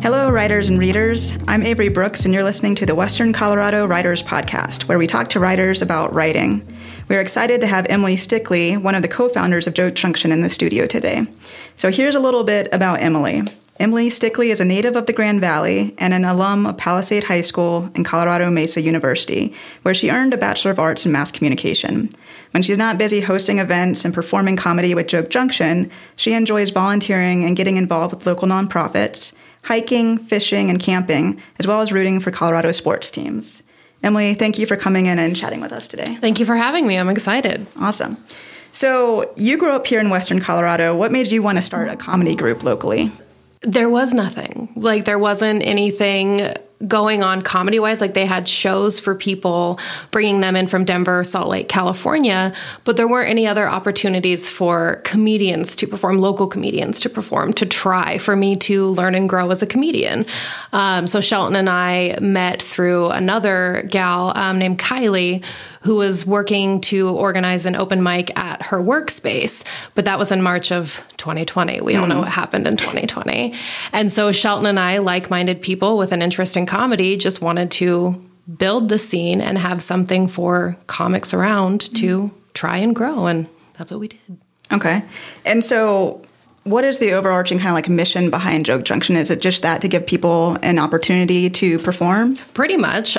Hello, writers and readers. I'm Avery Brooks, and you're listening to the Western Colorado Writers Podcast, where we talk to writers about writing. We're excited to have Emily Stickley, one of the co-founders of Joke Junction, in the studio today. So here's a little bit about Emily. Emily Stickley is a native of the Grand Valley and an alum of Palisade High School and Colorado Mesa University, where she earned a Bachelor of Arts in Mass Communication. When she's not busy hosting events and performing comedy with Joke Junction, she enjoys volunteering and getting involved with local nonprofits, hiking, fishing, and camping, as well as rooting for Colorado sports teams. Emily, thank you for coming in and chatting with us today. Thank you for having me. I'm excited. Awesome. So you grew up here in Western Colorado. What made you want to start a comedy group locally? There was nothing. There wasn't anything going on comedy-wise. They had shows for people, bringing them in from Denver, Salt Lake, California, but there weren't any other opportunities for comedians to perform, local comedians to perform, to try, for me to learn and grow as a comedian. So Shelton and I met through another gal named Kylie, who was working to organize an open mic at her workspace. But that was in March of 2020. We all know what happened in 2020. And so Shelton and I, like-minded people with an interest in comedy, just wanted to build the scene and have something for comics around to try and grow. And that's what we did. Okay. And so what is the overarching mission behind Joke Junction? Is it just that to give people an opportunity to perform? Pretty much.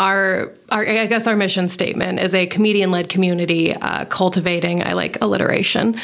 I guess our mission statement is a comedian-led community cultivating, I like alliteration,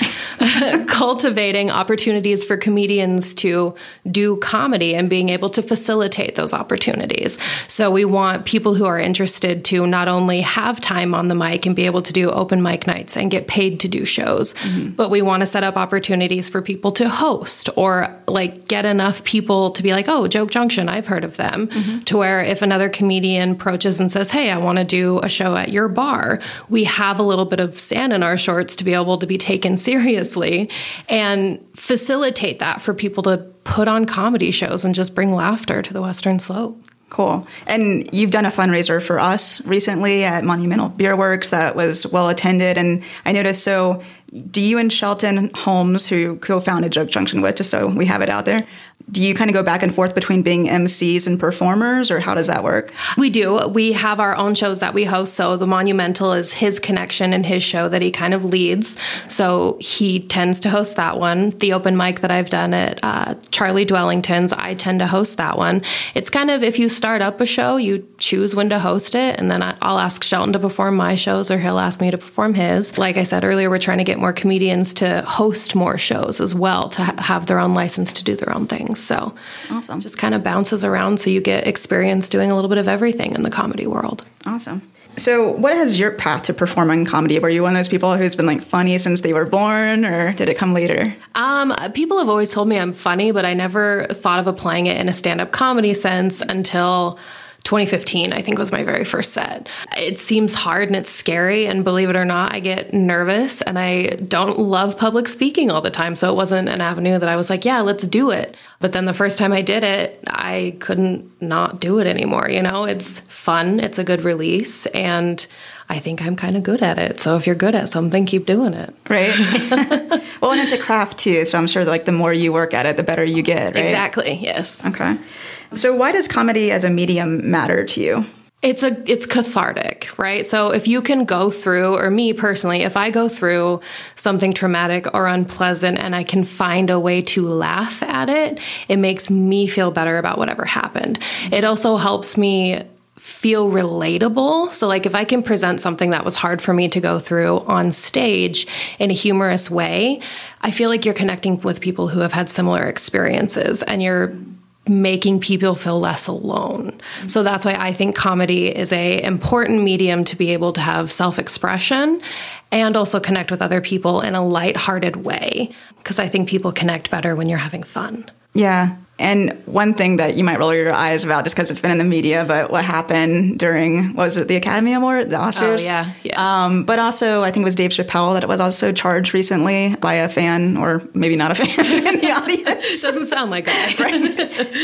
cultivating opportunities for comedians to do comedy and being able to facilitate those opportunities. So we want people who are interested to not only have time on the mic and be able to do open mic nights and get paid to do shows, but we want to set up opportunities for people to host or get enough people to be like, oh, Joke Junction, I've heard of them, to where if another comedian approaches and says, hey, I want to do a show at your bar, we have a little bit of sand in our shorts to be able to be taken seriously and facilitate that for people to put on comedy shows and just bring laughter to the Western Slope. Cool. And you've done a fundraiser for us recently at Monumental Beer Works that was well attended. And I noticed, so do you and Shelton Holmes, who co-founded Joke Junction with, just so we have it out there, do you kind of go back and forth between being MCs and performers, or how does that work? We do. We have our own shows that we host. So the Monumental is his connection and his show that he kind of leads. So he tends to host that one. The open mic that I've done at Charlie Dwellington's, I tend to host that one. It's kind of, if you start up a show, you choose when to host it, and then I'll ask Shelton to perform my shows, or he'll ask me to perform his. Like I said earlier, we're trying to get more comedians to host more shows as well, to have their own license to do their own things. So awesome. Just kind of bounces around, so you get experience doing a little bit of everything in the comedy world. Awesome. So what has your path to performing comedy? Were you one of those people who's been funny since they were born, or did it come later? People have always told me I'm funny, but I never thought of applying it in a stand-up comedy sense until 2015, I think, was my very first set. It seems hard and it's scary, and believe it or not, I get nervous and I don't love public speaking all the time. So it wasn't an avenue that I was like, yeah, let's do it. But then the first time I did it, I couldn't not do it anymore. It's fun, it's a good release, and I think I'm kind of good at it. So if you're good at something, keep doing it. Right. Well, and it's a craft too. So I'm sure the more you work at it, the better you get, right? Exactly. Yes. Okay. So why does comedy as a medium matter to you? It's cathartic, right? So if you can go through, or me personally, if I go through something traumatic or unpleasant and I can find a way to laugh at it, it makes me feel better about whatever happened. It also helps me feel relatable. So if I can present something that was hard for me to go through on stage in a humorous way, I feel like you're connecting with people who have had similar experiences, and you're making people feel less alone. So that's why I think comedy is a important medium to be able to have self-expression and also connect with other people in a lighthearted way, because I think people connect better when you're having fun. Yeah. And one thing that you might roll your eyes about, just because it's been in the media, but what happened during, what was it, the Academy Award, the Oscars? Oh, yeah. But also, I think it was Dave Chappelle that was also charged recently by a fan, or maybe not a fan, in the audience. Doesn't sound like that. Right.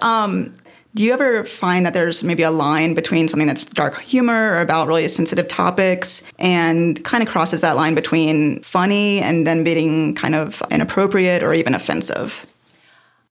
So do you ever find that there's maybe a line between something that's dark humor or about really sensitive topics and kind of crosses that line between funny and then being kind of inappropriate or even offensive?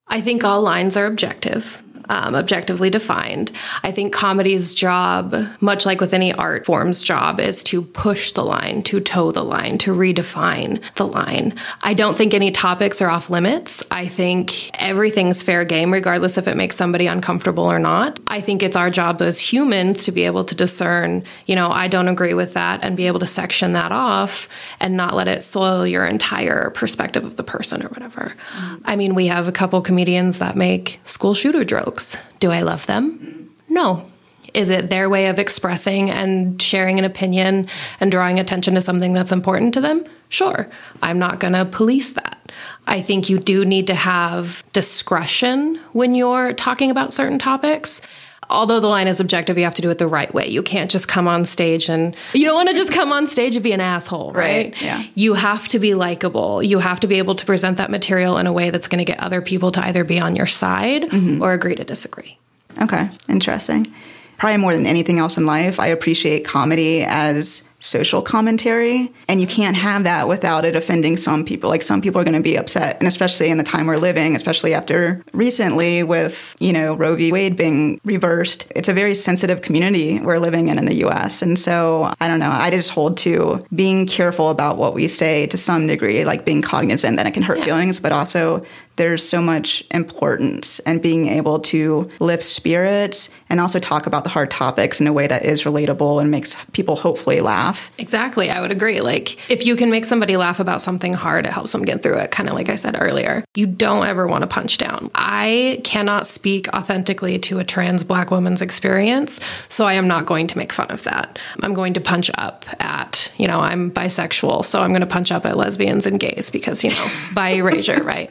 I think all lines are objective. Objectively defined. I think comedy's job, much like with any art form's job, is to push the line, to toe the line, to redefine the line. I don't think any topics are off limits. I think everything's fair game, regardless if it makes somebody uncomfortable or not. I think it's our job as humans to be able to discern, I don't agree with that, and be able to section that off and not let it soil your entire perspective of the person or whatever. I mean, we have a couple comedians that make school shooter jokes. Do I love them? No. Is it their way of expressing and sharing an opinion and drawing attention to something that's important to them? Sure. I'm not going to police that. I think you do need to have discretion when you're talking about certain topics. Although the line is objective, you have to do it the right way. You can't just come on stage and you don't want to just come on stage and be an asshole, right? Yeah. You have to be likable. You have to be able to present that material in a way that's going to get other people to either be on your side or agree to disagree. Okay. Interesting. Probably more than anything else in life, I appreciate comedy as social commentary. And you can't have that without it offending some people. Like, some people are going to be upset. And especially in the time we're living, especially after recently with, Roe v. Wade being reversed, it's a very sensitive community we're living in the U.S. And so, I don't know, I just hold to being careful about what we say to some degree, like being cognizant that it can hurt feelings, but also there's so much importance in being able to lift spirits and also talk about the hard topics in a way that is relatable and makes people hopefully laugh. Exactly. I would agree. Like, if you can make somebody laugh about something hard, it helps them get through it. Kind of like I said earlier, you don't ever want to punch down. I cannot speak authentically to a trans Black woman's experience, so I am not going to make fun of that. I'm going to punch up at, I'm bisexual, so I'm going to punch up at lesbians and gays because, bi erasure, right?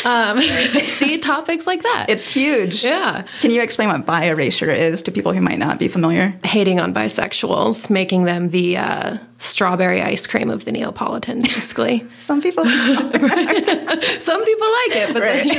See, topics like that. It's huge. Yeah. Can you explain what bi erasure is to people who might not be familiar? Hating on bisexuals, making them the strawberry ice cream of the Neapolitan, basically. Some people Some people like it,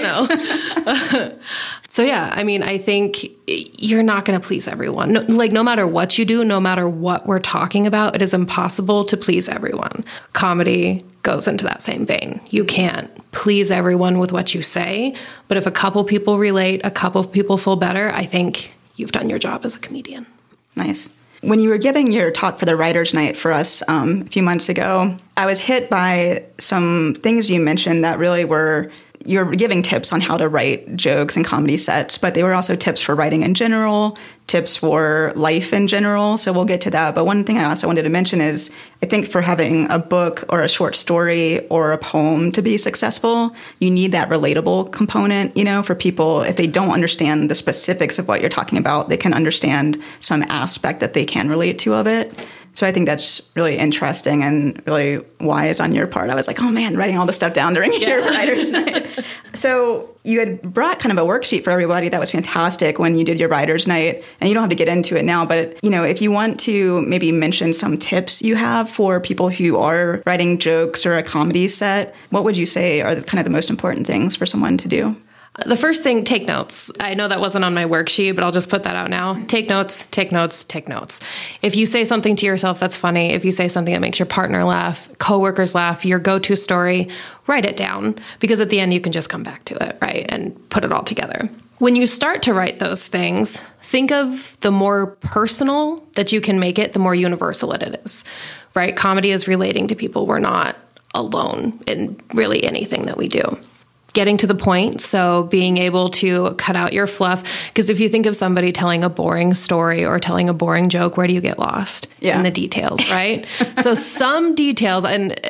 but then, So yeah, I mean, I think you're not going to please everyone. No matter what you do, no matter what we're talking about, it is impossible to please everyone. Comedy goes into that same vein. You can't please everyone with what you say, but if a couple people relate, a couple people feel better, I think you've done your job as a comedian. Nice. When you were giving your talk for the Writers' Night for us a few months ago, I was hit by some things you mentioned that really were, you were giving tips on how to write jokes and comedy sets, but they were also tips for writing in general, tips for life in general. So we'll get to that. But one thing I also wanted to mention is, I think for having a book or a short story or a poem to be successful, you need that relatable component, for people. If they don't understand the specifics of what you're talking about, they can understand some aspect that they can relate to of it. So I think that's really interesting and really wise on your part. I was like, oh man, writing all this stuff down during your Writers' Night. So you had brought kind of a worksheet for everybody that was fantastic when you did your Writers' Night, and you don't have to get into it now, but if you want to maybe mention some tips you have for people who are writing jokes or a comedy set, what would you say are kind of the most important things for someone to do? The first thing, take notes. I know that wasn't on my worksheet, but I'll just put that out now. Take notes, take notes, take notes. If you say something to yourself that's funny, if you say something that makes your partner laugh, coworkers laugh, your go-to story, write it down, because at the end you can just come back to it, right, and put it all together. When you start to write those things, think of the more personal that you can make it, the more universal it is, right? Comedy is relating to people. We're not alone in really anything that we do. Getting to the point, so being able to cut out your fluff, because if you think of somebody telling a boring story or telling a boring joke, where do you get lost? In the details, right? So some details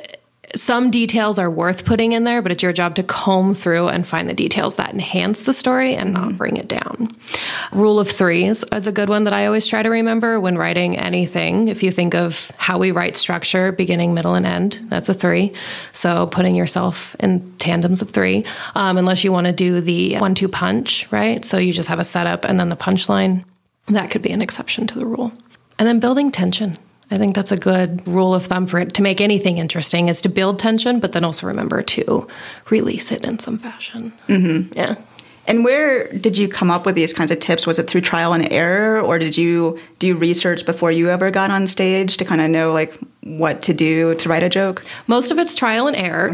are worth putting in there, but it's your job to comb through and find the details that enhance the story and not bring it down. Rule of threes is a good one that I always try to remember when writing anything. If you think of how we write structure, beginning, middle, and end, that's a 3. So putting yourself in tandems of 3, unless you want to do the 1-2 punch, right? So you just have a setup and then the punchline. That could be an exception to the rule. And then building tension. I think that's a good rule of thumb for it to make anything interesting, is to build tension, but then also remember to release it in some fashion. Mm-hmm. Yeah. And where did you come up with these kinds of tips? Was it through trial and error, or did you do research before you ever got on stage to kind of know like what to do to write a joke? Most of it's trial and error.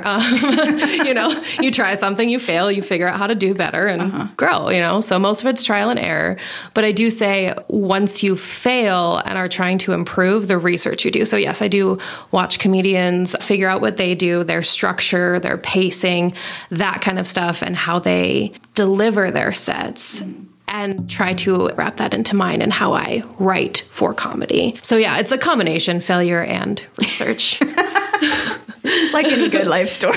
You try something, you fail, you figure out how to do better and grow, So most of it's trial and error. But I do say once you fail and are trying to improve, the research you do. So yes, I do watch comedians, figure out what they do, their structure, their pacing, that kind of stuff, and how they deliver their sets. And try to wrap that into mine and how I write for comedy. So yeah, it's a combination, failure and research. Like any good life story.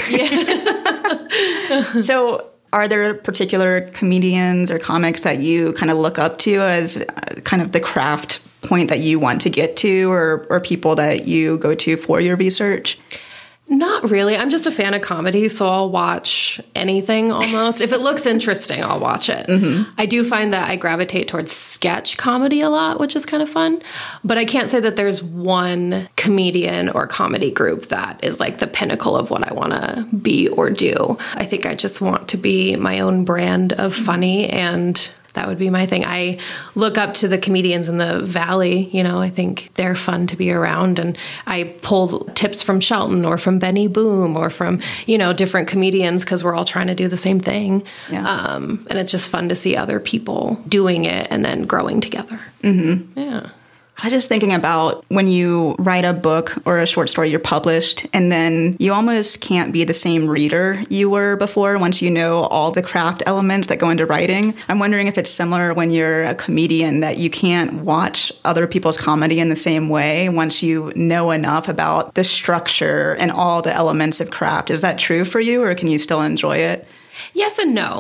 Yeah. So are there particular comedians or comics that you kind of look up to as kind of the craft point that you want to get to, or people that you go to for your research? Not really. I'm just a fan of comedy, so I'll watch anything almost. If it looks interesting, I'll watch it. Mm-hmm. I do find that I gravitate towards sketch comedy a lot, which is kind of fun. But I can't say that there's one comedian or comedy group that is like the pinnacle of what I want to be or do. I think I just want to be my own brand of funny, and that would be my thing. I look up to the comedians in the Valley. I think they're fun to be around. And I pull tips from Shelton or from Benny Boom or from, different comedians because we're all trying to do the same thing. Yeah. And it's just fun to see other people doing it and then growing together. Mm-hmm. Yeah. I was just thinking about when you write a book or a short story, you're published, and then you almost can't be the same reader you were before once you know all the craft elements that go into writing. I'm wondering if it's similar when you're a comedian, that you can't watch other people's comedy in the same way once you know enough about the structure and all the elements of craft. Is that true for you, or can you still enjoy it? Yes and no.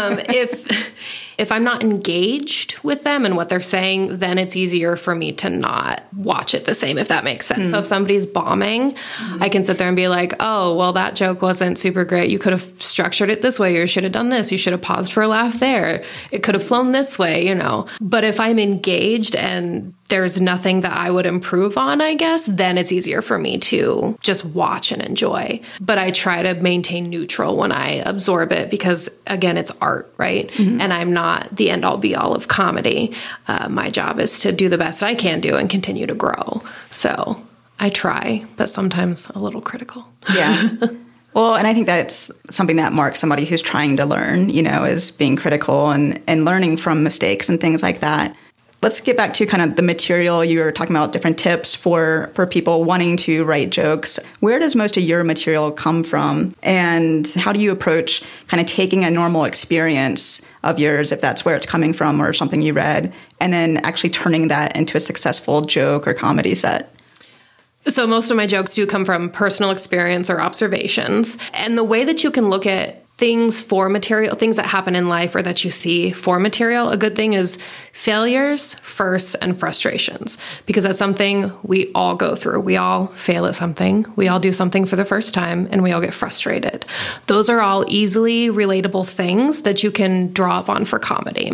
If I'm not engaged with them and what they're saying, then it's easier for me to not watch it the same, if that makes sense. Mm-hmm. So if somebody's bombing, I can sit there and be like, oh, well, that joke wasn't super great. You could have structured it this way, or you should have done this. You should have paused for a laugh there. It could have flown this way, But if I'm engaged and there's nothing that I would improve on, I guess, then it's easier for me to just watch and enjoy. But I try to maintain neutral when I absorb it because, again, it's art, right? Mm-hmm. And I'm not the end-all be-all of comedy. My job is to do the best I can do and continue to grow. So I try, but sometimes a little critical. Yeah. Well, and I think that's something that marks somebody who's trying to learn, is being critical and learning from mistakes and things like that. Let's get back to kind of the material. You were talking about different tips for people wanting to write jokes. Where does most of your material come from? And how do you approach kind of taking a normal experience of yours, if that's where it's coming from or something you read, and then actually turning that into a successful joke or comedy set? So most of my jokes do come from personal experience or observations. And the way that you can look at things for material, things that happen in life or that you see for material, a good thing is failures, firsts, and frustrations, because that's something we all go through. We all fail at something. We all do something for the first time, and we all get frustrated. Those are all easily relatable things that you can draw upon for comedy.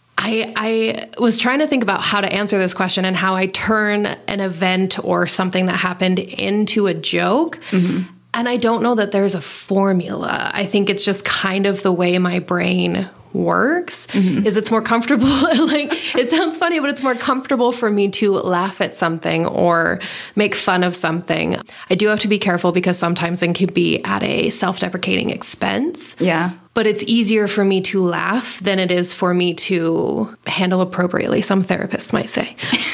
I was trying to think about how to answer this question and how I turn an event or something that happened into a joke. Mm-hmm. And I don't know that there's a formula. I think it's just kind of the way my brain works. Mm-hmm. Is it's more comfortable. It sounds funny, but it's more comfortable for me to laugh at something or make fun of something. I do have to be careful because sometimes it can be at a self-deprecating expense. Yeah. But it's easier for me to laugh than it is for me to handle appropriately, some therapists might say.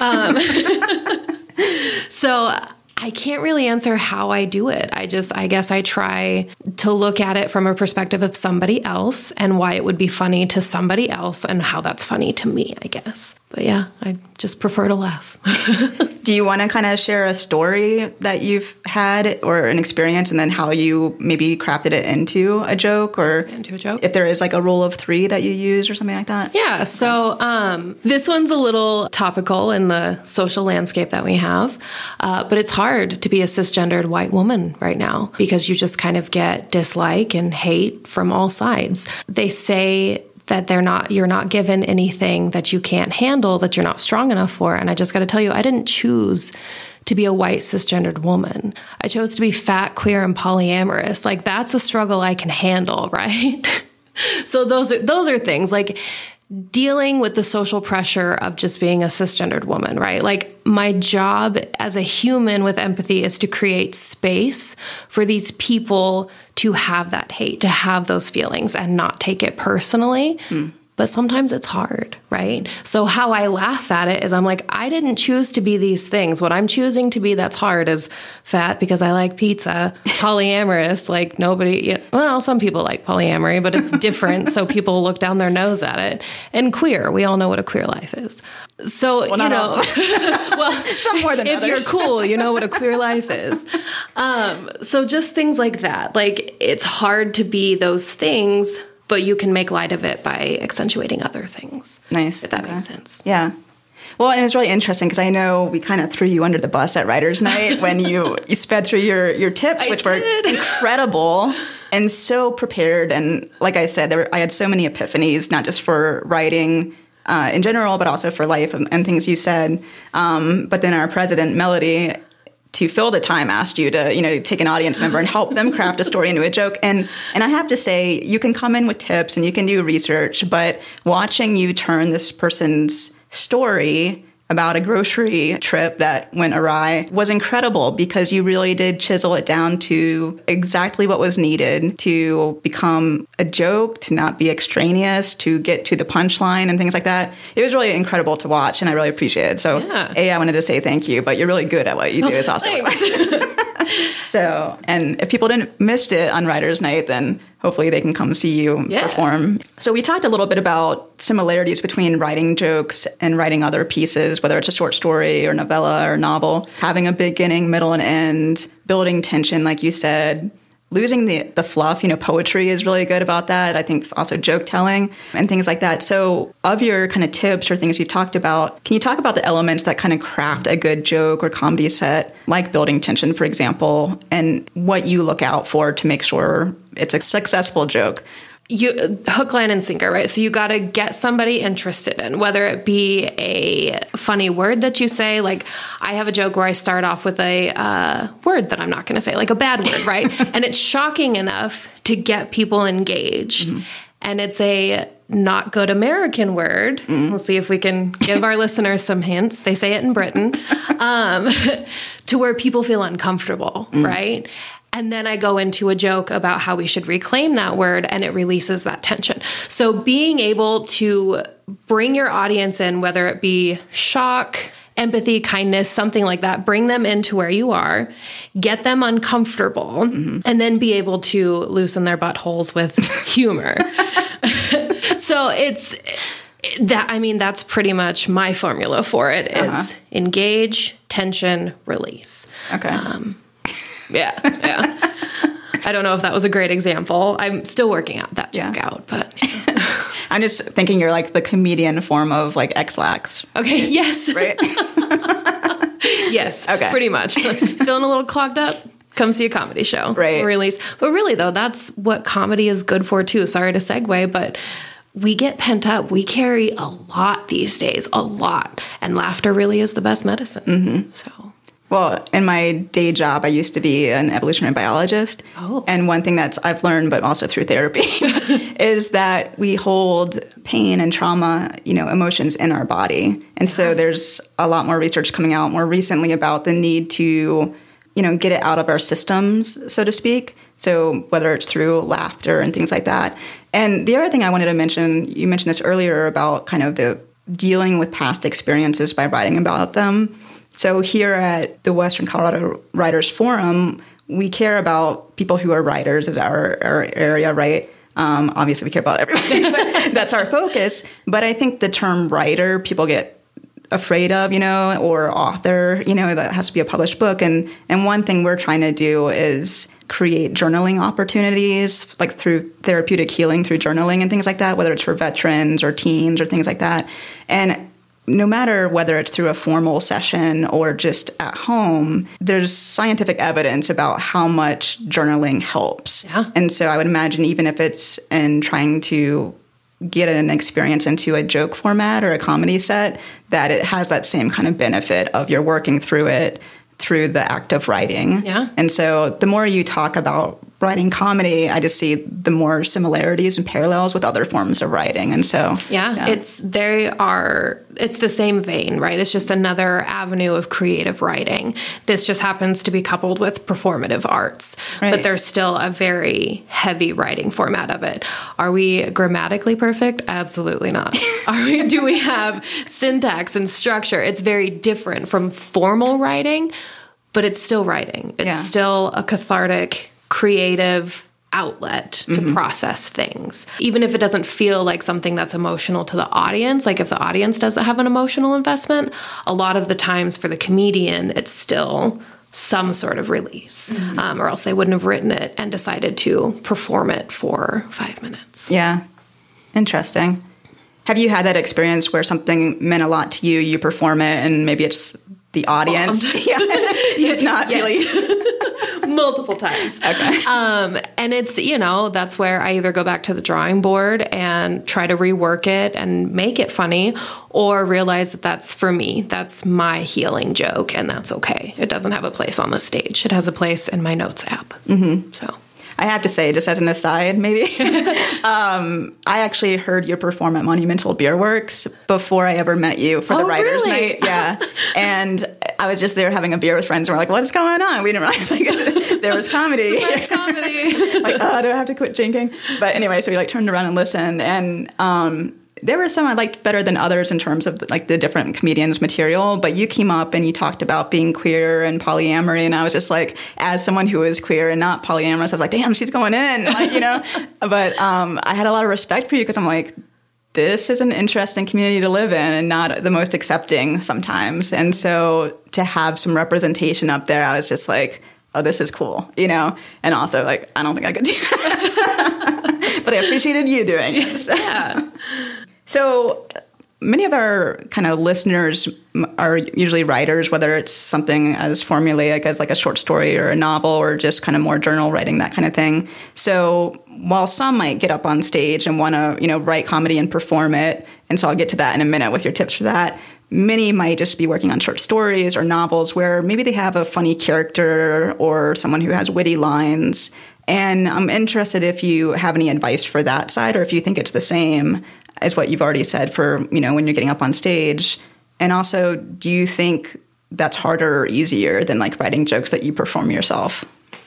So I can't really answer how I do it. I guess I try to look at it from a perspective of somebody else and why it would be funny to somebody else and how that's funny to me, I guess. But yeah, I just prefer to laugh. Do you want to kind of share a story that you've had or an experience and then how you maybe crafted it into a joke, or into a joke? If there is like a rule of three that you use or something like that? Yeah. So this one's a little topical in the social landscape that we have, but it's hard to be a cisgendered white woman right now because you just kind of get dislike and hate from all sides. They say that you're not given anything that you can't handle, that you're not strong enough for. And I just got to tell you, I didn't choose to be a white cisgendered woman. I chose to be fat, queer, and polyamorous. Like, that's a struggle I can handle, right? So those are things like dealing with the social pressure of just being a cisgendered woman, right? Like, my job as a human with empathy is to create space for these people to have that hate, to have those feelings and not take it personally. But sometimes it's hard, right? So how I laugh at it is I'm like, I didn't choose to be these things. What I'm choosing to be that's hard is fat because I like pizza, polyamorous, like nobody, well, some people like polyamory, but it's different. So people look down their nose at it. And queer, we all know what a queer life is. So, well, you know, well, some more than if others. You're cool, you know what a queer life is. So just things like that. Like, it's hard to be those things, but you can make light of it by accentuating other things. Nice. If that makes sense. Yeah. Well, and it's really interesting because I know we kind of threw you under the bus at Writers' Night when you sped through your tips, which were incredible and so prepared. And like I said, I had so many epiphanies, not just for writing in general, but also for life and things you said. But then our president, Melody, to fill the time, asked you to, take an audience member and help them craft a story into a joke. And I have to say, you can come in with tips and you can do research, but watching you turn this person's story about a grocery trip that went awry was incredible because you really did chisel it down to exactly what was needed to become a joke, to not be extraneous, to get to the punchline and things like that. It was really incredible to watch, and I really appreciate it. So, I wanted to say thank you, but you're really good at what you do is also. So, and if people didn't missed it on Writers' Night, then hopefully they can come see you perform. So we talked a little bit about similarities between writing jokes and writing other pieces, whether it's a short story or novella or novel, having a beginning, middle, and end, building tension, like you said, losing the fluff. Poetry is really good about that. I think it's also joke telling and things like that. So of your kind of tips or things you've talked about, can you talk about the elements that kind of craft a good joke or comedy set, like building tension, for example, and what you look out for to make sure it's a successful joke? You hook, line, and sinker, right? So you got to get somebody interested in, whether it be a funny word that you say. Like, I have a joke where I start off with a word that I'm not going to say, like a bad word, right? And it's shocking enough to get people engaged. And it's a not good American word. We'll see if we can give our listeners some hints. They say it in Britain. To where people feel uncomfortable, right? And then I go into a joke about how we should reclaim that word, and it releases that tension. So being able to bring your audience in, whether it be shock, empathy, kindness, something like that, bring them into where you are, get them uncomfortable, and then be able to loosen their buttholes with humor. So it's that, that's pretty much my formula for it is engage, tension, release. Okay. Yeah. I don't know if that was a great example. I'm still working out that joke out, but I'm just thinking you're like the comedian form of like X-Lax. Okay. Yes. Right. Yes. Okay. Pretty much. Feeling a little clogged up? Come see a comedy show. Right. Release. But really though, that's what comedy is good for too. Sorry to segue, but we get pent up. We carry a lot these days, a lot. And laughter really is the best medicine. So. Well, in my day job, I used to be an evolutionary biologist. Oh. And one thing that I've learned, but also through therapy, is that we hold pain and trauma, emotions in our body. And so there's a lot more research coming out more recently about the need to, get it out of our systems, so to speak. So whether it's through laughter and things like that. And the other thing I wanted to mention, you mentioned this earlier about kind of the dealing with past experiences by writing about them. So here at the Western Colorado Writers Forum, we care about people who are writers as our area, right? Obviously, we care about everybody, but that's our focus. But I think the term writer, people get afraid of, or author, that has to be a published book. And one thing we're trying to do is create journaling opportunities, like through therapeutic healing, through journaling and things like that, whether it's for veterans or teens or things like that. And no matter whether it's through a formal session or just at home, there's scientific evidence about how much journaling helps. Yeah. And so I would imagine even if it's in trying to get an experience into a joke format or a comedy set, that it has that same kind of benefit of you're working through it through the act of writing. Yeah. And so the more you talk about writing comedy, I just see the more similarities and parallels with other forms of writing. And so, it's the same vein, right? It's just another avenue of creative writing. This just happens to be coupled with performative arts, but there's still a very heavy writing format of it. Are we grammatically perfect? Absolutely not. Do we have syntax and structure? It's very different from formal writing, but it's still writing. It's still a cathartic, creative outlet to process things. Even if it doesn't feel like something that's emotional to the audience, like if the audience doesn't have an emotional investment, a lot of the times for the comedian, it's still some sort of release, or else they wouldn't have written it and decided to perform it for 5 minutes. Yeah. Interesting. Have you had that experience where something meant a lot to you, you perform it, and maybe it's the audience? It's not really... Multiple times. Okay. And it's, that's where I either go back to the drawing board and try to rework it and make it funny, or realize that that's for me. That's my healing joke, and that's okay. It doesn't have a place on the stage. It has a place in my notes app. So I have to say, just as an aside, maybe, I actually heard you perform at Monumental Beer Works before I ever met you for the writers' night. Yeah. And I was just there having a beer with friends, and we're like, what is going on? We didn't realize there was comedy. Surprise comedy. Like, oh, do I have to quit drinking? But anyway, so we turned around and listened, and there were some I liked better than others in terms of the different comedians' material, but you came up and you talked about being queer and polyamory, and I was just like, as someone who is queer and not polyamorous, I was like, damn, she's going in, But I had a lot of respect for you because I'm like, this is an interesting community to live in and not the most accepting sometimes. And so to have some representation up there, I was just like, oh, this is cool, And also, I don't think I could do that. But I appreciated you doing it. So. Yeah. So many of our kind of listeners are usually writers, whether it's something as formulaic as like a short story or a novel or just kind of more journal writing, that kind of thing. So while some might get up on stage and want to, write comedy and perform it, and so I'll get to that in a minute with your tips for that, many might just be working on short stories or novels where maybe they have a funny character or someone who has witty lines. And I'm interested if you have any advice for that side, or if you think it's the same as what you've already said for, when you're getting up on stage. And also, do you think that's harder or easier than writing jokes that you perform yourself?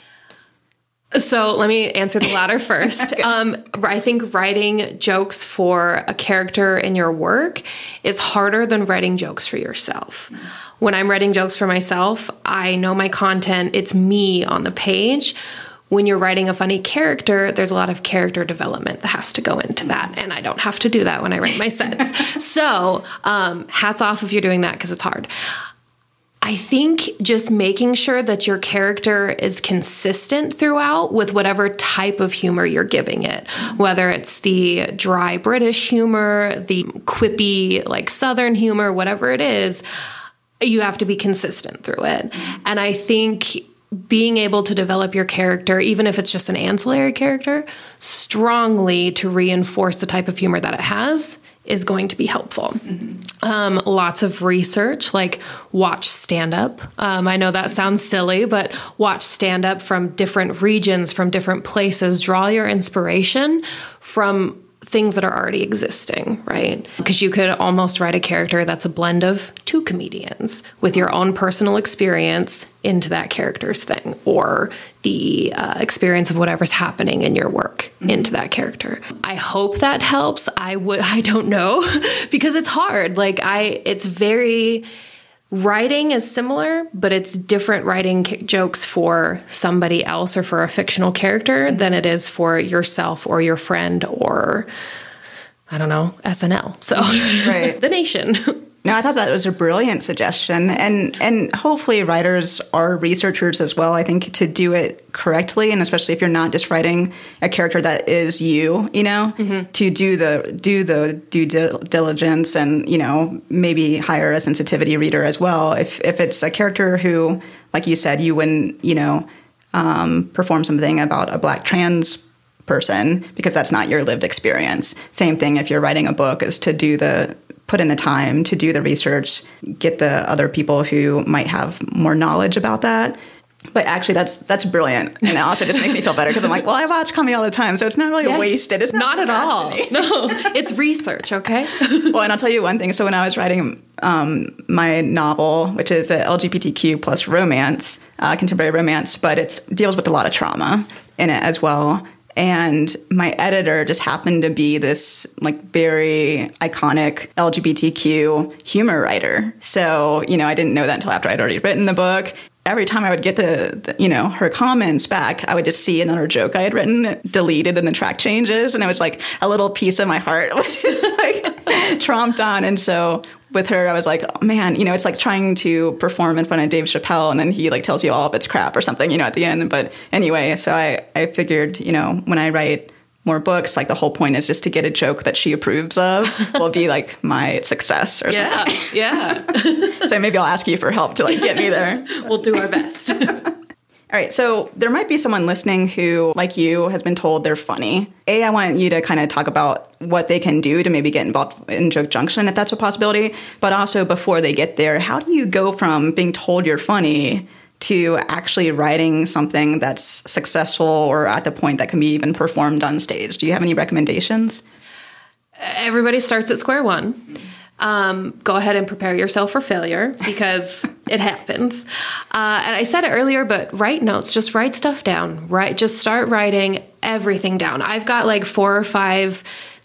So let me answer the latter first. Okay. I think writing jokes for a character in your work is harder than writing jokes for yourself. When I'm writing jokes for myself, I know my content, it's me on the page. When you're writing a funny character, there's a lot of character development that has to go into that. And I don't have to do that when I write my sets. So hats off if you're doing that, because it's hard. I think just making sure that your character is consistent throughout with whatever type of humor you're giving it, whether it's the dry British humor, the quippy Southern humor, whatever it is, you have to be consistent through it. And I think being able to develop your character, even if it's just an ancillary character, strongly to reinforce the type of humor that it has is going to be helpful. Lots of research, watch stand-up. I know that sounds silly, but watch stand-up from different regions, from different places. Draw your inspiration from things that are already existing, right? Because you could almost write a character that's a blend of two comedians with your own personal experience into that character's thing, or the experience of whatever's happening in your work into that character. I hope that helps. I don't know, because it's hard. Writing is similar, but it's different writing jokes for somebody else or for a fictional character than it is for yourself or your friend or, I don't know, SNL. So, right. The Nation. No, I thought that was a brilliant suggestion. And hopefully writers are researchers as well, I think, to do it correctly. And especially if you're not just writing a character that is you, to do the due diligence and, maybe hire a sensitivity reader as well. If it's a character who, like you said, you wouldn't, perform something about a Black trans person because that's not your lived experience. Same thing if you're writing a book, is to put in the time to do the research, get the other people who might have more knowledge about that. But actually, that's brilliant. And it also just makes me feel better because I'm like, well, I watch comedy all the time, so it's not really wasted. It's not at all. No, it's research, okay? Well, and I'll tell you one thing. So when I was writing my novel, which is a LGBTQ plus romance, contemporary romance, but it deals with a lot of trauma in it as well. And my editor just happened to be this like very iconic LGBTQ humor writer. So, I didn't know that until after I'd already written the book. Every time I would get her comments back, I would just see another joke I had written deleted in the track changes. And it was like a little piece of my heart was just like tromped on. And so with her, I was like, oh, man, it's like trying to perform in front of Dave Chappelle and then he like tells you all of it's crap or something, at the end. But anyway, so I figured, when I write more books, like the whole point is just to get a joke that she approves of will be like my success or something. Yeah. So maybe I'll ask you for help to like get me there. We'll do our best. All right. So there might be someone listening who, like you, has been told they're funny. I want you to kind of talk about what they can do to maybe get involved in Joke Junction, if that's a possibility. But also before they get there, how do you go from being told you're funny to actually writing something that's successful or at the point that can be even performed on stage? Do you have any recommendations? Everybody starts at square one. Go ahead and prepare yourself for failure because it happens. And I said it earlier, but write notes. Just write stuff down. Just start writing everything down. I've got like 4 or 5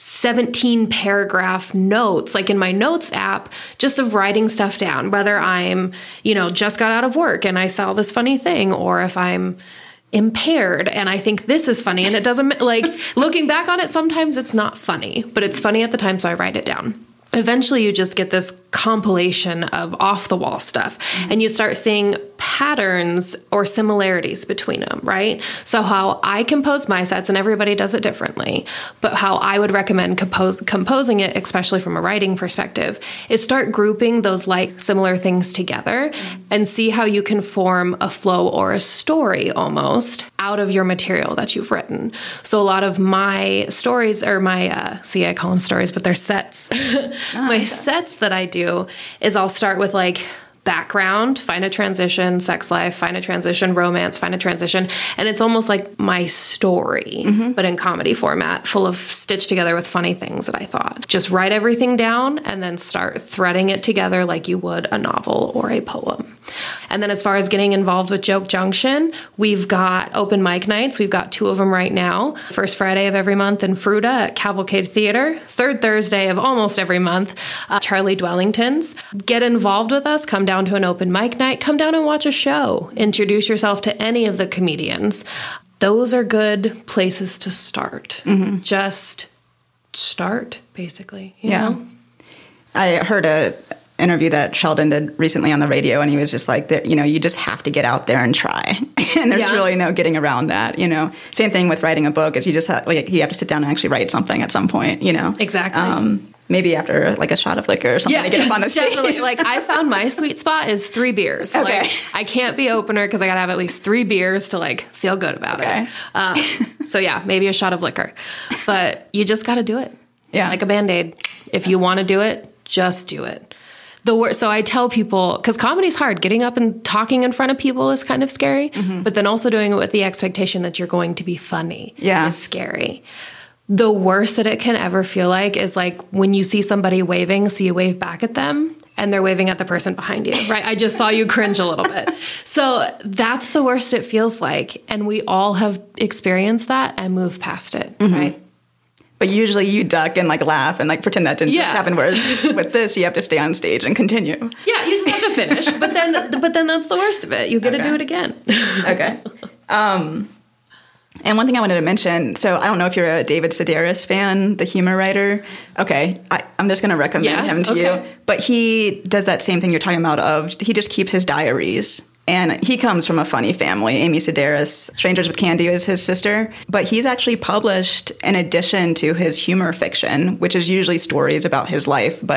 17-paragraph notes, like in my notes app, just of writing stuff down, whether I'm, just got out of work and I saw this funny thing, or if I'm impaired and I think this is funny and it doesn't, like, looking back on it, sometimes it's not funny, but it's funny at the time, so I write it down. Eventually you just get this compilation of off-the-wall stuff, and you start seeing patterns or similarities between them, right? So how I compose my sets, and everybody does it differently, but how I would recommend composing it, especially from a writing perspective, is start grouping those similar things together and see how you can form a flow or a story almost out of your material that you've written. So a lot of my stories, or my, I call them stories, but they're sets. My sets that I do is I'll start with background, find a transition, sex life, find a transition, romance, find a transition. And it's almost like my story, but in comedy format, full of stitched together with funny things that I thought. Just write everything down and then start threading it together like you would a novel or a poem. And then as far as getting involved with Joke Junction, we've got open mic nights. We've got 2 of them right now. First Friday of every month in Fruta at Cavalcade Theater. Third Thursday of almost every month, Charlie Dwellington's. Get involved with us. Come down to an open mic night. Come down and watch a show. Introduce yourself to any of the comedians. Those are good places to start. Just start, basically. You know? I heard a interview that Sheldon did recently on the radio, and he was just like, you just have to get out there and try. And there's really no getting around that, Same thing with writing a book, is you just have, you have to sit down and actually write something at some point, Exactly. Maybe after a shot of liquor or something to get up on the stage. Definitely. I found my sweet spot is 3 beers. Okay. I can't be opener because I got to have at least 3 beers to feel good about it. So yeah, maybe a shot of liquor, but you just got to do it. Yeah. Like a Band-Aid. If you want to do it, just do it. So I tell people, because comedy's hard, getting up and talking in front of people is kind of scary, but then also doing it with the expectation that you're going to be funny is scary. The worst that it can ever feel like is when you see somebody waving, so you wave back at them and they're waving at the person behind you, right? I just saw you cringe a little bit. So that's the worst it feels like. And we all have experienced that and moved past it, right? But usually you duck and laugh and pretend that didn't happen. Whereas with this, you have to stay on stage and continue. Yeah, you just have to finish. But then that's the worst of it. You get to do it again. Okay. And one thing I wanted to mention, so I don't know if you're a David Sedaris fan, the humor writer. Okay, I'm just going to recommend him to you. But he does that same thing you're talking about he just keeps his diaries. And he comes from a funny family. Amy Sedaris, Strangers with Candy, is his sister. But he's actually published, in addition to his humor fiction, which is usually stories about his life, but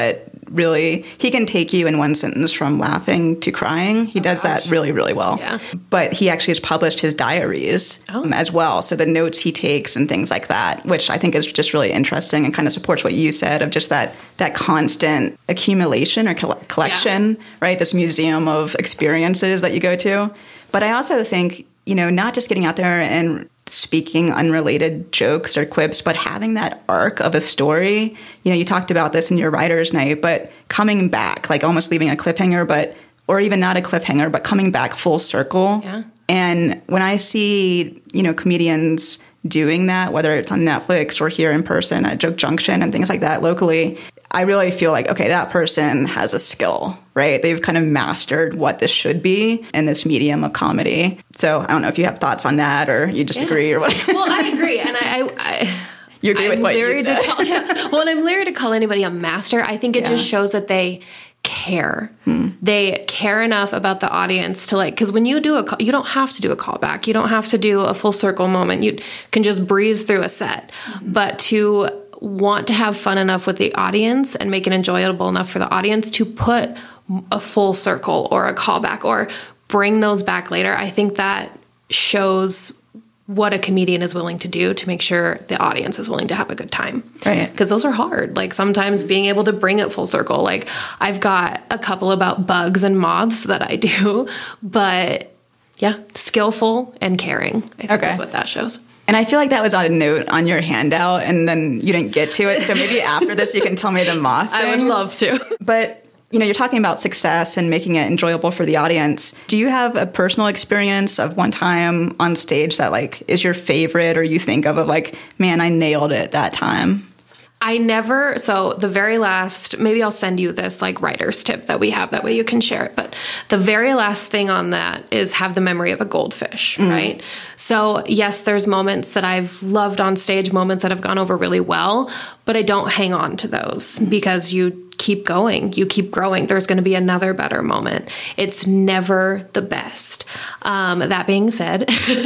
really, he can take you in one sentence from laughing to crying. He does that really, really well. Yeah. But he actually has published his diaries as well. So the notes he takes and things like that, which I think is just really interesting and kind of supports what you said of just that constant accumulation or collection, right? This museum of experiences that you go to. But I also think, not just getting out there and speaking unrelated jokes or quips, but having that arc of a story. You talked about this in your writer's night, but coming back, like almost leaving a cliffhanger, or even not a cliffhanger, but coming back full circle. Yeah. And when I see, comedians doing that, whether it's on Netflix or here in person at Joke Junction and things like that locally, I really feel like, okay, that person has a skill, right? They've kind of mastered what this should be in this medium of comedy. So I don't know if you have thoughts on that or you just agree or what. Well, I agree. And I you agree with what you said. Well, and I'm leery to call anybody a master. I think it just shows that they care. They care enough about the audience to because when you do you don't have to do a callback. You don't have to do a full circle moment. You can just breeze through a set. But to want to have fun enough with the audience and make it enjoyable enough for the audience to put a full circle or a callback or bring those back later, I think that shows what a comedian is willing to do to make sure the audience is willing to have a good time. Right. Because those are hard. Sometimes being able to bring it full circle. I've got a couple about bugs and moths that I do, but yeah, skillful and caring. I think that's what that shows. And I feel like that was on a note on your handout, and then you didn't get to it. So maybe after this, you can tell me the moth thing. I would love to. But, you're talking about success and making it enjoyable for the audience. Do you have a personal experience of one time on stage that, is your favorite or you think of man, I nailed it that time? So the very last, maybe I'll send you this writer's tip that we have, that way you can share it. But the very last thing on that is have the memory of a goldfish, right? So yes, there's moments that I've loved on stage, moments that have gone over really well, but I don't hang on to those because you keep going, you keep growing. There's going to be another better moment. It's never the best. That being said,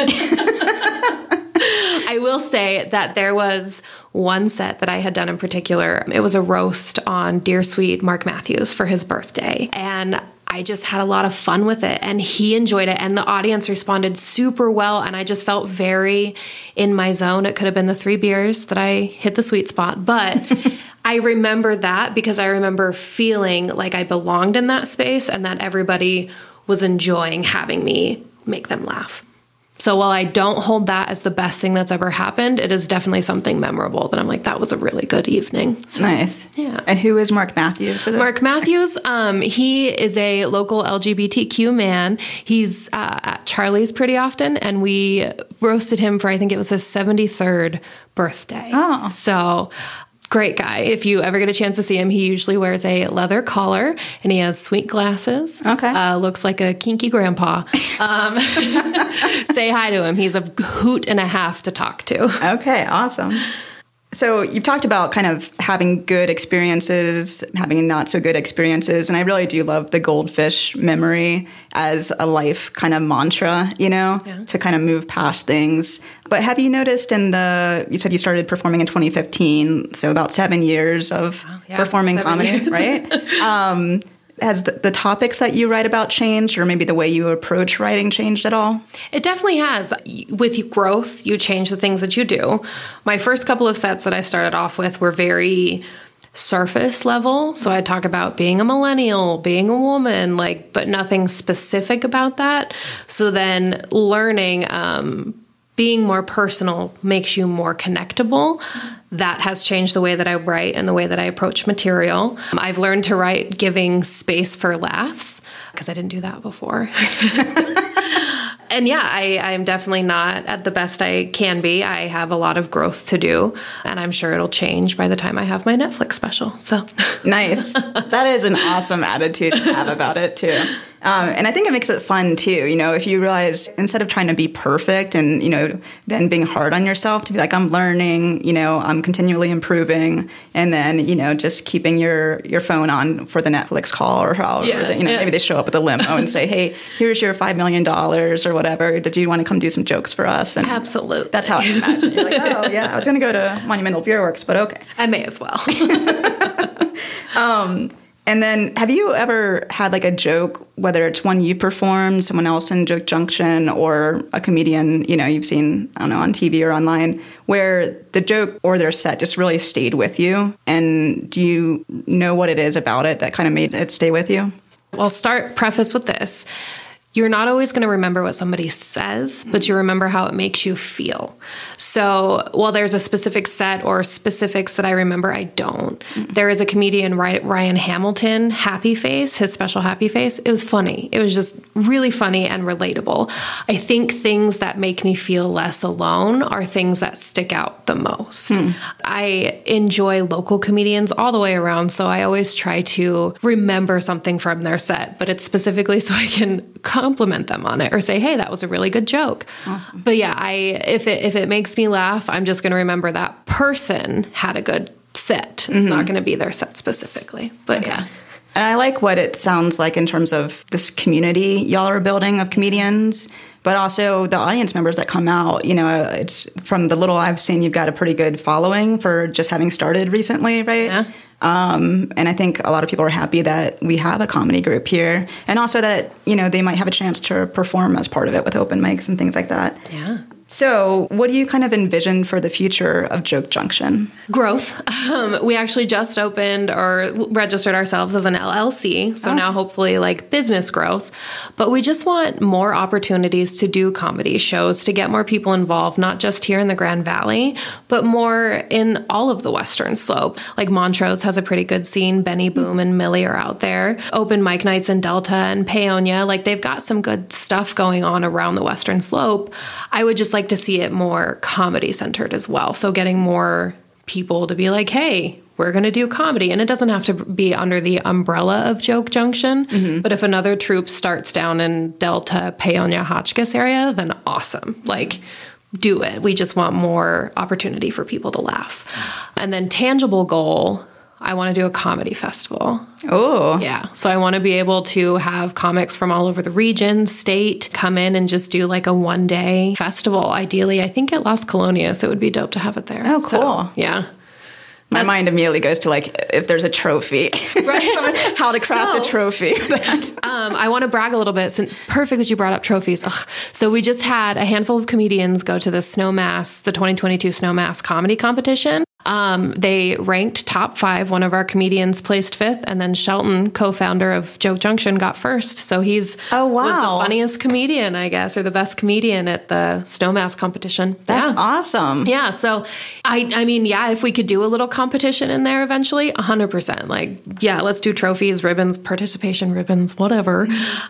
I will say that there was one set that I had done in particular. It was a roast on dear sweet Mark Matthews for his birthday. And I just had a lot of fun with it, and he enjoyed it, and the audience responded super well, and I just felt very in my zone. It could have been the 3 beers that I hit the sweet spot, but I remember that because I remember feeling like I belonged in that space and that everybody was enjoying having me make them laugh. So while I don't hold that as the best thing that's ever happened, it is definitely something memorable that I'm that was a really good evening. So, nice. Yeah. And who is Mark Matthews for that? Mark Matthews, he is a local LGBTQ man. He's at Charlie's pretty often, and we roasted him for, I think it was his 73rd birthday. Oh. So great guy. If you ever get a chance to see him, he usually wears a leather collar and he has sweet glasses. Okay. Looks like a kinky grandpa. Say hi to him. He's a hoot and a half to talk to. Okay, awesome. So you've talked about kind of having good experiences, having not so good experiences, and I really do love the goldfish memory as a life kind of mantra, to kind of move past things. But have you noticed you said you started performing in 2015, so about 7 years of performing comedy, years. Right? Has the topics that you write about changed, or maybe the way you approach writing changed at all? It definitely has. With growth, you change the things that you do. My first couple of sets that I started off with were very surface level. So I talk about being a millennial, being a woman, but nothing specific about that. So then learning, being more personal makes you more connectable. That has changed the way that I write and the way that I approach material. I've learned to write giving space for laughs because I didn't do that before. And yeah, I'm definitely not at the best I can be. I have a lot of growth to do, and I'm sure it'll change by the time I have my Netflix special. So nice. That is an awesome attitude to have about it too. And I think it makes it fun too. If you realize instead of trying to be perfect and, then being hard on yourself, to be I'm learning, I'm continually improving, and then, just keeping your phone on for the Netflix call or however, maybe they show up at the limo and say, hey, here's your $5 million or whatever. Did you want to come do some jokes for us? And absolutely. That's how I imagine. You're oh yeah, I was going to go to Monumental Beer Works, but okay. I may as well. And then have you ever had like a joke, whether it's one you performed, someone else in Joke Junction, or a comedian, you've seen, I don't know, on TV or online, where the joke or their set just really stayed with you? And do you know what it is about it that kind of made it stay with you? I'll preface with this. You're not always going to remember what somebody says, but you remember how it makes you feel. So while there's a specific set or specifics that I remember, I don't. There is a comedian, Ryan Hamilton, Happy Face, his special Happy Face. It was funny. It was just really funny and relatable. I think things that make me feel less alone are things that stick out the most. I enjoy local comedians all the way around, so I always try to remember something from their set, but it's specifically so I can compliment them on it or say, hey, that was a really good joke. Awesome. But yeah, if it makes me laugh, I'm just going to remember that person had a good set. It's not going to be their set specifically, but yeah. And I like what it sounds like in terms of this community y'all are building of comedians, but also the audience members that come out. It's from the little I've seen, you've got a pretty good following for just having started recently, right? Yeah. And I think a lot of people are happy that we have a comedy group here, and also that, they might have a chance to perform as part of it with open mics and things like that. Yeah. So what do you kind of envision for the future of Joke Junction? Growth. We actually just opened or registered ourselves as an LLC. So now hopefully like business growth. But we just want more opportunities to do comedy shows, to get more people involved, not just here in the Grand Valley, but more in all of the Western Slope. Like Montrose has a pretty good scene. Benny Boom and Millie are out there. Open mic nights in Delta and Paonia. Like they've got some good stuff going on around the Western Slope. I would just like to see it more comedy centered as well. So getting more people to be like, hey, we're going to do comedy. And it doesn't have to be under the umbrella of Joke Junction. But if another troupe starts down in Delta, Paonia, Hotchkiss area, then awesome. Like, do it. We just want more opportunity for people to laugh. And then tangible goal, I want to do a comedy festival. Oh. Yeah. So I want to be able to have comics from all over the region, state, come in and just do like a one-day festival. Ideally, I think at Las Colonias, it would be dope to have it there. Oh, cool. So, yeah. My mind immediately goes to like, if there's a trophy, right? How to craft a trophy. I want to brag a little bit. Perfect that you brought up trophies. Ugh. So we just had a handful of comedians go to the Snowmass, the 2022 Snowmass comedy competition. They ranked top 5. One of our comedians placed 5th, and then Shelton, co-founder of Joke Junction, got 1st. So he's was the funniest comedian, I guess, or the best comedian at the Snowmass competition. That's awesome. Yeah. So I mean, yeah, if we could do a little competition in there eventually, 100%. Like, yeah, let's do trophies, ribbons, participation ribbons, whatever.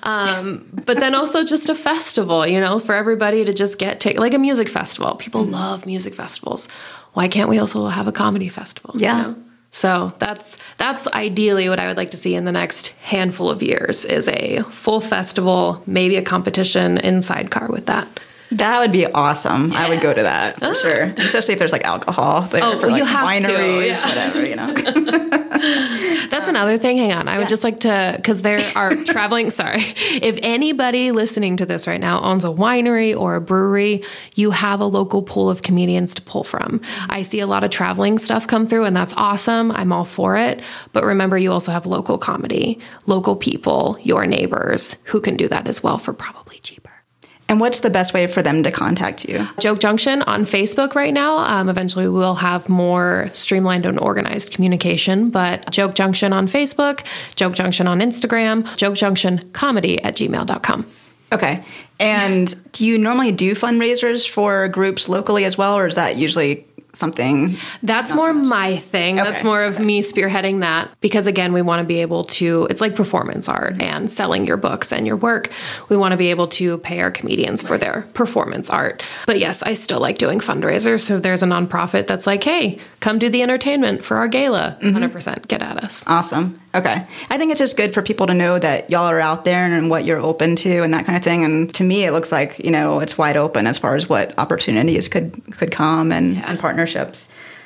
But then also just a festival, for everybody to just like a music festival. People love music festivals. Why can't we also have a comedy festival? Yeah. So that's ideally what I would like to see in the next handful of years is a full festival, maybe a competition in sidecar with that. That would be awesome. Yeah. I would go to that for sure. Especially if there's like alcohol there for like wineries, whatever, That's another thing. Hang on. I would just like to, because there are traveling, sorry. If anybody listening to this right now owns a winery or a brewery, you have a local pool of comedians to pull from. I see a lot of traveling stuff come through, and that's awesome. I'm all for it. But remember, you also have local comedy, local people, your neighbors who can do that as well for probably cheaper. And what's the best way for them to contact you? Joke Junction on Facebook right now. Eventually we will have more streamlined and organized communication, but Joke Junction on Facebook, Joke Junction on Instagram, jokejunction@gmail.com. Okay. And do you normally do fundraisers for groups locally as well, or is that usually something? That's more my thing. Okay. That's more of me spearheading that because, again, we want to be able to, it's like performance art and selling your books and your work. We want to be able to pay our comedians for their performance art. But yes, I still like doing fundraisers. So if there's a nonprofit that's like, hey, come do the entertainment for our gala, 100% get at us. Awesome. Okay. I think it's just good for people to know that y'all are out there and what you're open to and that kind of thing. And to me, it looks like, it's wide open as far as what opportunities could come and partnerships.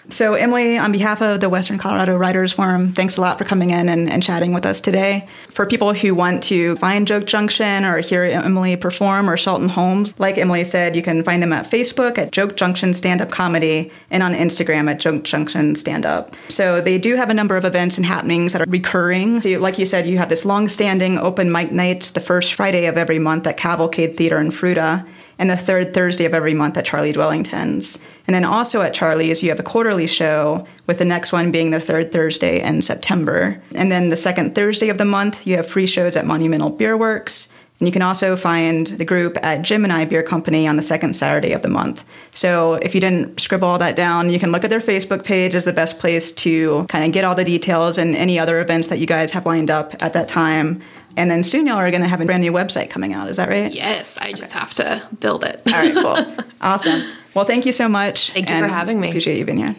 So, Emily, on behalf of the Western Colorado Writers Forum, thanks a lot for coming in and chatting with us today. For people who want to find Joke Junction or hear Emily perform or Shelton Holmes, like Emily said, you can find them at Facebook at Joke Junction Stand-Up Comedy and on Instagram at Joke Junction Stand-Up. So they do have a number of events and happenings that are recurring. So like you said, you have this long-standing open mic nights the first Friday of every month at Cavalcade Theater in Fruita, and the third Thursday of every month at Charlie Dwellington's. And then also at Charlie's, you have a quarterly show, with the next one being the third Thursday in September. And then the second Thursday of the month, you have free shows at Monumental Beer Works. And you can also find the group at Gemini Beer Company on the second Saturday of the month. So if you didn't scribble all that down, you can look at their Facebook page as the best place to kind of get all the details and any other events that you guys have lined up at that time. And then soon y'all are going to have a brand new website coming out. Is that right? Yes, I just have to build it. All right, cool. Awesome. Well, thank you so much. Thank you for having me. Appreciate you being here.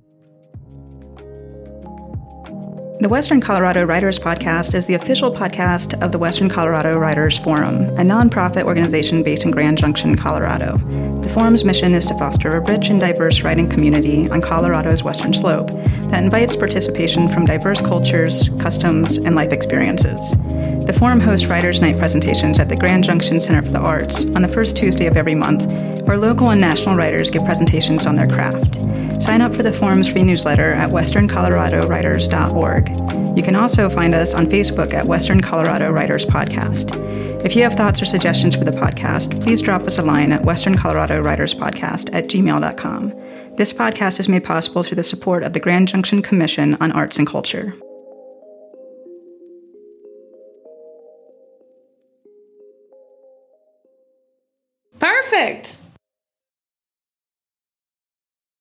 The Western Colorado Writers Podcast is the official podcast of the Western Colorado Writers Forum, a nonprofit organization based in Grand Junction, Colorado. The forum's mission is to foster a rich and diverse writing community on Colorado's western slope that invites participation from diverse cultures, customs, and life experiences. The forum hosts Writers' Night presentations at the Grand Junction Center for the Arts on the first Tuesday of every month, where local and national writers give presentations on their craft. Sign up for the forum's free newsletter at westerncoloradowriters.org. You can also find us on Facebook at Western Colorado Writers Podcast. If you have thoughts or suggestions for the podcast, please drop us a line at westerncoloradowriterspodcast@gmail.com. This podcast is made possible through the support of the Grand Junction Commission on Arts and Culture. Perfect.